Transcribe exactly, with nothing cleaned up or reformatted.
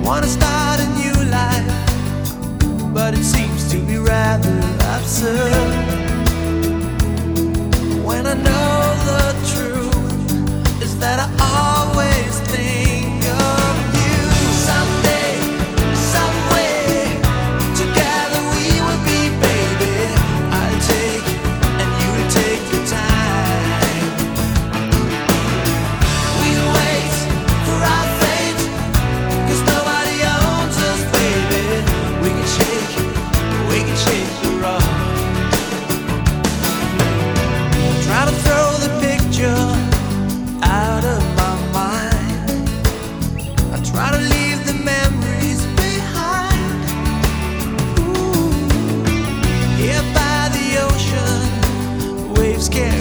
wanna start a new life, but it seems to be rather absurd. When I know the truth is that I always think of you. Someday, some way, together we will be, baby. I'll take and you'll take your time. We'll wait for our fate, 'cause nobody owns us, baby. We can shake, we can shake the rock. Try to throw the picture out of my mind. I try to leave the memories behind. Ooh. Here by the ocean, waves carry